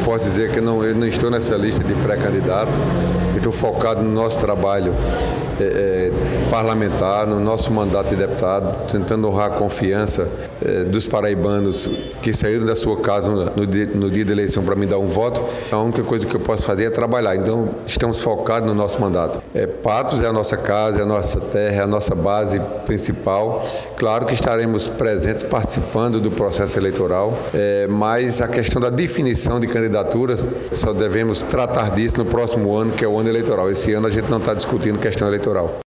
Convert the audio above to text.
posso dizer que eu não estou nessa lista de pré-candidato. Estou focado no nosso trabalho parlamentar, no nosso mandato de deputado, tentando honrar a confiança dos paraibanos que saíram da sua casa no dia da eleição para me dar um voto. A única coisa que eu posso fazer é trabalhar. Então, estamos focados no nosso mandato. Patos é a nossa casa, é a nossa terra, é a nossa base principal. Claro que estaremos presentes participando do processo eleitoral, mas a questão da definição de candidaturas, só devemos tratar disso no próximo ano, que é o ano eleitoral. Esse ano a gente não está discutindo questão eleitoral.